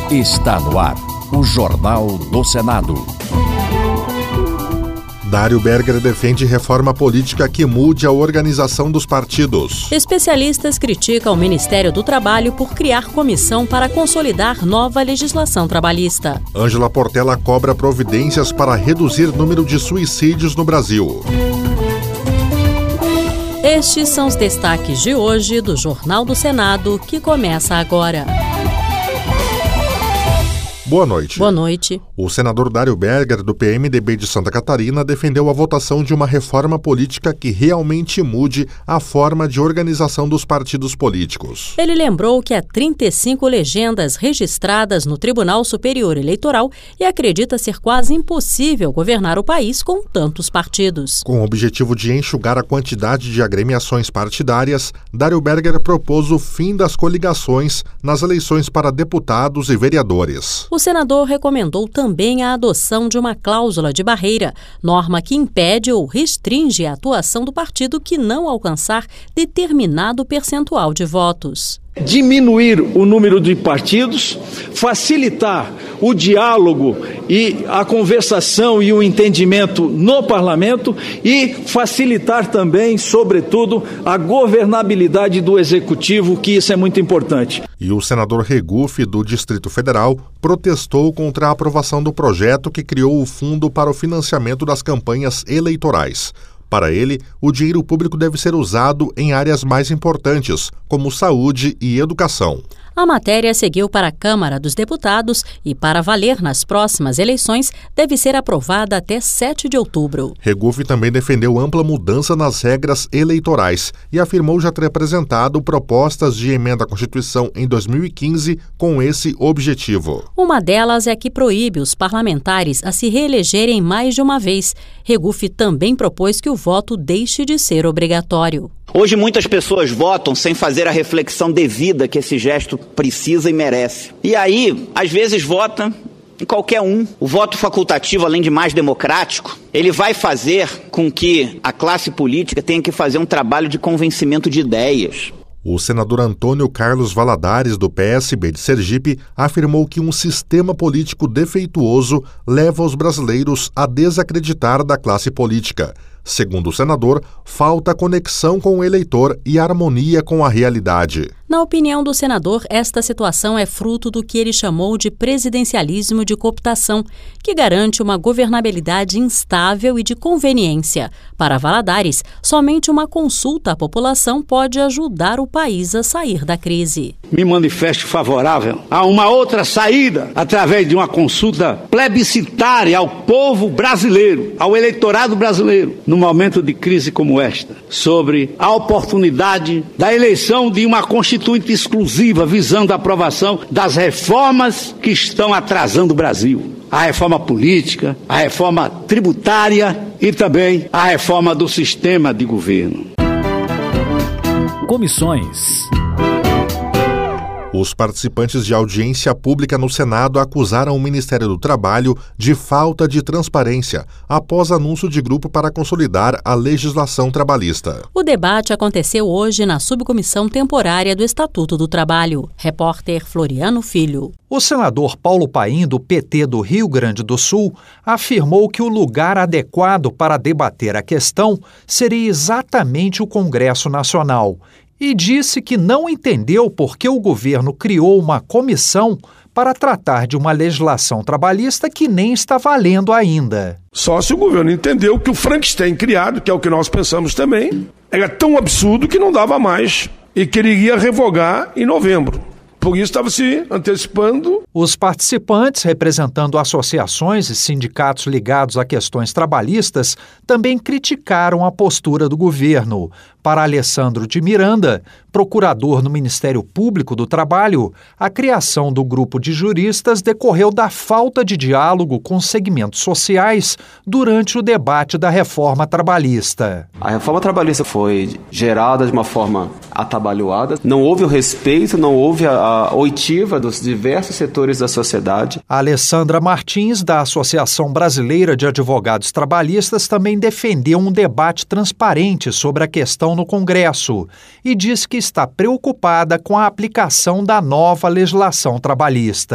Está no ar o Jornal do Senado. Dário Berger defende reforma política que mude a organização dos partidos. Especialistas criticam o Ministério do Trabalho por criar comissão para consolidar nova legislação trabalhista. Ângela Portela cobra providências para reduzir o número de suicídios no Brasil. Estes são os destaques de hoje do Jornal do Senado, que começa agora. Boa noite. Boa noite. O senador Dário Berger, do PMDB de Santa Catarina, defendeu a votação de uma reforma política que realmente mude a forma de organização dos partidos políticos. Ele lembrou que há 35 legendas registradas no Tribunal Superior Eleitoral e acredita ser quase impossível governar o país com tantos partidos. Com o objetivo de enxugar a quantidade de agremiações partidárias, Dário Berger propôs o fim das coligações nas eleições para deputados e vereadores. O senador recomendou também a adoção de uma cláusula de barreira, norma que impede ou restringe a atuação do partido que não alcançar determinado percentual de votos. Diminuir o número de partidos, facilitar o diálogo e a conversação e o entendimento no parlamento e facilitar também, sobretudo, a governabilidade do executivo, que isso é muito importante. E o senador Regufe, do Distrito Federal, protestou contra a aprovação do projeto que criou o Fundo para o Financiamento das Campanhas Eleitorais. Para ele, o dinheiro público deve ser usado em áreas mais importantes, como saúde e educação. A matéria seguiu para a Câmara dos Deputados e, para valer nas próximas eleições, deve ser aprovada até 7 de outubro. Regufe também defendeu ampla mudança nas regras eleitorais e afirmou já ter apresentado propostas de emenda à Constituição em 2015 com esse objetivo. Uma delas é que proíbe os parlamentares a se reelegerem mais de uma vez. Regufe também propôs que o voto deixe de ser obrigatório. Hoje muitas pessoas votam sem fazer a reflexão devida que esse gesto precisa e merece. E aí, às vezes, vota em qualquer um. O voto facultativo, além de mais democrático, ele vai fazer com que a classe política tenha que fazer um trabalho de convencimento de ideias. O senador Antônio Carlos Valadares, do PSB de Sergipe, afirmou que um sistema político defeituoso leva os brasileiros a desacreditar da classe política. Segundo o senador, falta conexão com o eleitor e harmonia com a realidade. Na opinião do senador, esta situação é fruto do que ele chamou de presidencialismo de cooptação, que garante uma governabilidade instável e de conveniência. Para Valadares, somente uma consulta à população pode ajudar o país a sair da crise. Me manifesto favorável a uma outra saída através de uma consulta plebiscitária ao povo brasileiro, ao eleitorado brasileiro, num momento de crise como esta, sobre a oportunidade da eleição de uma Constituinte exclusiva visando a aprovação das reformas que estão atrasando o Brasil. A reforma política, a reforma tributária e também a reforma do sistema de governo. Comissões. Os participantes de audiência pública no Senado acusaram o Ministério do Trabalho de falta de transparência após anúncio de grupo para consolidar a legislação trabalhista. O debate aconteceu hoje na subcomissão temporária do Estatuto do Trabalho. Repórter Floriano Filho. O senador Paulo Paim, do PT do Rio Grande do Sul, afirmou que o lugar adequado para debater a questão seria exatamente o Congresso Nacional e disse que não entendeu por que o governo criou uma comissão para tratar de uma legislação trabalhista que nem está valendo ainda. Só se o governo entendeu que o Frankenstein criado, que é o que nós pensamos também, era tão absurdo que não dava mais e que ele iria revogar em novembro. Por isso estava se antecipando. Os participantes, representando associações e sindicatos ligados a questões trabalhistas, também criticaram a postura do governo. Para Alessandro de Miranda, procurador no Ministério Público do Trabalho, a criação do grupo de juristas decorreu da falta de diálogo com segmentos sociais durante o debate da reforma trabalhista. A reforma trabalhista foi gerada de uma forma atabalhoada, não houve o respeito, não houve a oitiva dos diversos setores da sociedade. A Alessandra Martins, da Associação Brasileira de Advogados Trabalhistas, também defendeu um debate transparente sobre a questão no Congresso e diz que está preocupada com a aplicação da nova legislação trabalhista.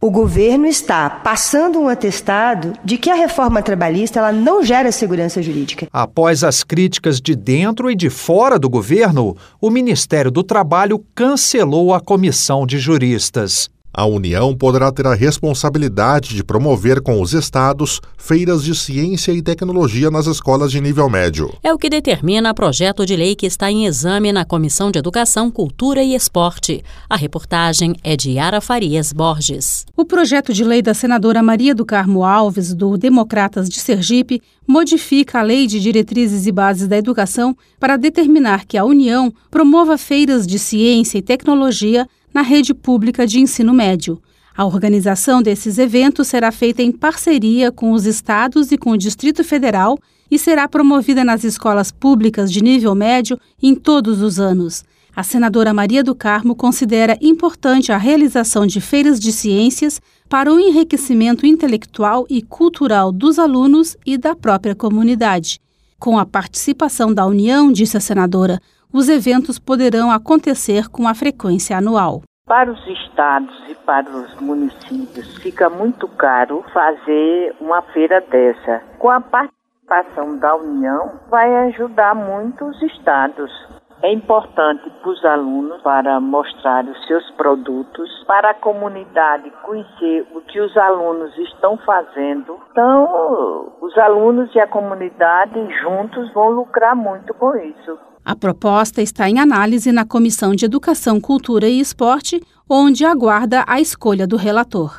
O governo está passando um atestado de que a reforma trabalhista ela não gera segurança jurídica. Após as críticas de dentro e de fora do governo, o Ministério do Trabalho cancelou a comissão de juristas. A União poderá ter a responsabilidade de promover com os estados feiras de ciência e tecnologia nas escolas de nível médio. É o que determina o projeto de lei que está em exame na Comissão de Educação, Cultura e Esporte. A reportagem é de Yara Farias Borges. O projeto de lei da senadora Maria do Carmo Alves, do Democratas de Sergipe, modifica a Lei de Diretrizes e Bases da Educação para determinar que a União promova feiras de ciência e tecnologia na rede pública de ensino médio. A organização desses eventos será feita em parceria com os estados e com o Distrito Federal e será promovida nas escolas públicas de nível médio em todos os anos. A senadora Maria do Carmo considera importante a realização de feiras de ciências para o enriquecimento intelectual e cultural dos alunos e da própria comunidade. Com a participação da União, disse a senadora, os eventos poderão acontecer com a frequência anual. Para os estados e para os municípios fica muito caro fazer uma feira dessa. Com a participação da União, vai ajudar muito os estados. É importante para os alunos para mostrar os seus produtos, para a comunidade conhecer o que os alunos estão fazendo. Então, os alunos e a comunidade juntos vão lucrar muito com isso. A proposta está em análise na Comissão de Educação, Cultura e Esporte, onde aguarda a escolha do relator.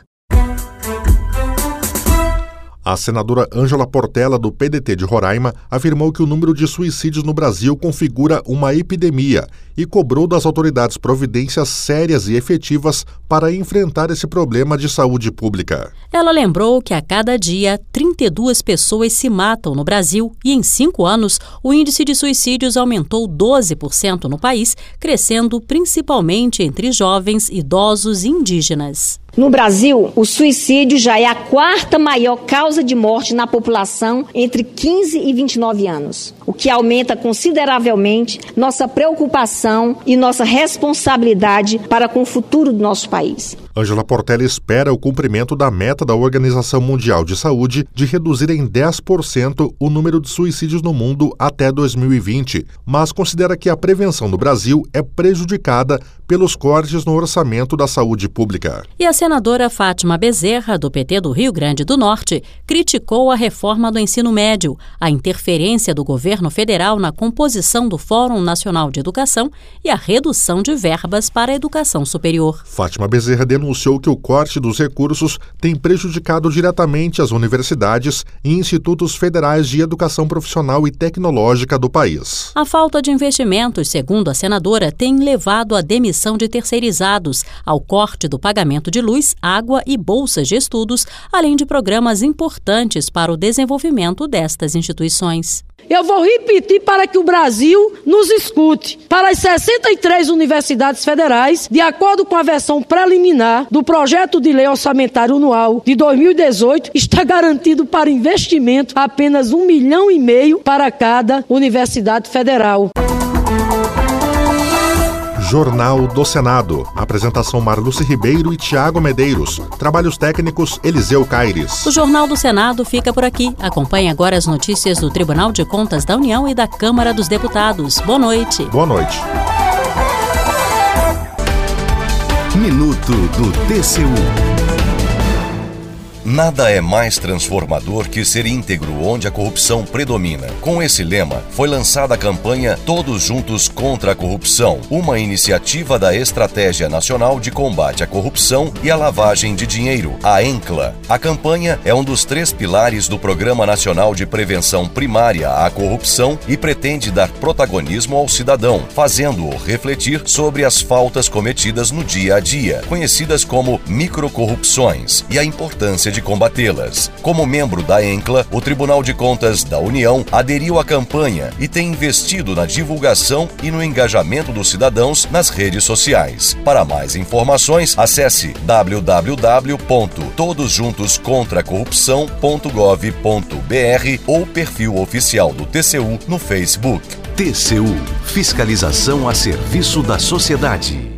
A senadora Ângela Portela, do PDT de Roraima, afirmou que o número de suicídios no Brasil configura uma epidemia e cobrou das autoridades providências sérias e efetivas para enfrentar esse problema de saúde pública. Ela lembrou que a cada dia 32 pessoas se matam no Brasil e em 5 anos o índice de suicídios aumentou 12% no país, crescendo principalmente entre jovens, idosos e indígenas. No Brasil, o suicídio já é a 4ª maior causa de morte na população entre 15 e 29 anos, o que aumenta consideravelmente nossa preocupação e nossa responsabilidade para com o futuro do nosso país. Ângela Portela espera o cumprimento da meta da Organização Mundial de Saúde de reduzir em 10% o número de suicídios no mundo até 2020, mas considera que a prevenção no Brasil é prejudicada pelos cortes no orçamento da saúde pública. E a senadora Fátima Bezerra, do PT do Rio Grande do Norte, criticou a reforma do ensino médio, a interferência do governo federal na composição do Fórum Nacional de Educação e a redução de verbas para a educação superior. Fátima Bezerra denunciou que o corte dos recursos tem prejudicado diretamente as universidades e institutos federais de educação profissional e tecnológica do país. A falta de investimentos, segundo a senadora, tem levado à demissão de terceirizados, ao corte do pagamento de luz, água e bolsas de estudos, além de programas importantes para o desenvolvimento destas instituições. Eu vou repetir para que o Brasil nos escute. Para as 63 universidades federais, de acordo com a versão preliminar do projeto de lei orçamentário anual de 2018, está garantido para investimento apenas R$1,5 milhão para cada universidade federal. Jornal do Senado. Apresentação Marluce Ribeiro e Tiago Medeiros. Trabalhos técnicos Eliseu Caires. O Jornal do Senado fica por aqui. Acompanhe agora as notícias do Tribunal de Contas da União e da Câmara dos Deputados. Boa noite. Boa noite. Minuto do TCU. Nada é mais transformador que ser íntegro onde a corrupção predomina. Com esse lema, foi lançada a campanha Todos Juntos contra a Corrupção, uma iniciativa da Estratégia Nacional de Combate à Corrupção e à Lavagem de Dinheiro, a ENCLA. A campanha é um dos 3 pilares do Programa Nacional de Prevenção Primária à Corrupção e pretende dar protagonismo ao cidadão, fazendo-o refletir sobre as faltas cometidas no dia a dia, conhecidas como microcorrupções, e a importância de combatê-las. Como membro da ENCLA, o Tribunal de Contas da União aderiu à campanha e tem investido na divulgação e no engajamento dos cidadãos nas redes sociais. Para mais informações, acesse www.todosjuntoscontracorrupção.gov.br ou perfil oficial do TCU no Facebook. TCU – Fiscalização a serviço da sociedade.